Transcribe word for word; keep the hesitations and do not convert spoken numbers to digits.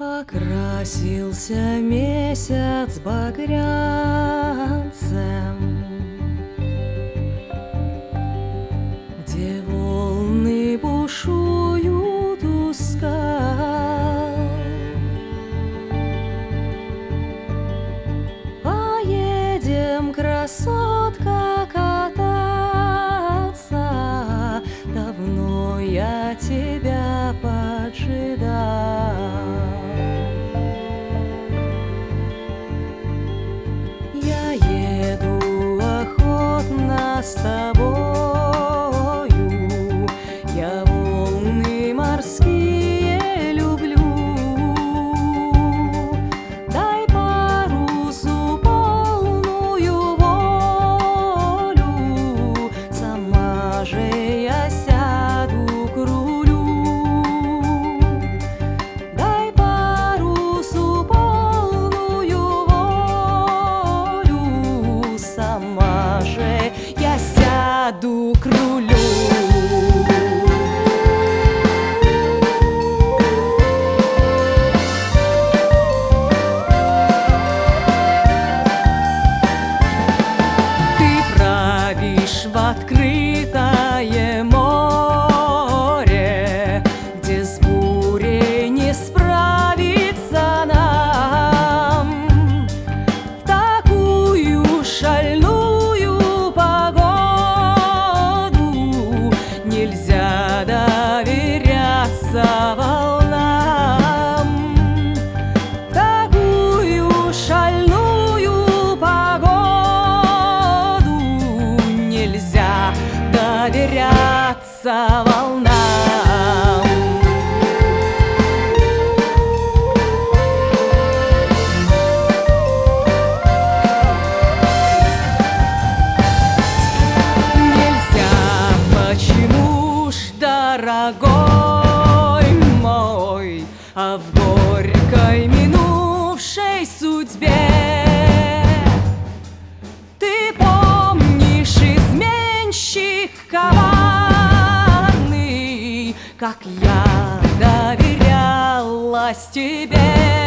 Окрасился месяц багрянцем, где волны бушуют у скал. Поедем, красотка, кататься, давно я тебя поджидал. С тобою я волны морские люблю. Дай парусу полную волю, сама же я сяду к рулю. Дай парусу полную волю, сама же я сяду к рулю. Ты правишь в открытое море, где с бурей не справиться нам. В такую шальную погоду нельзя доверяться волнам. В такую шальную погоду нельзя доверяться волнам. Дорогой мой, а в горькой минувшей судьбе ты помнишь, изменщик коварный, как я доверялась тебе.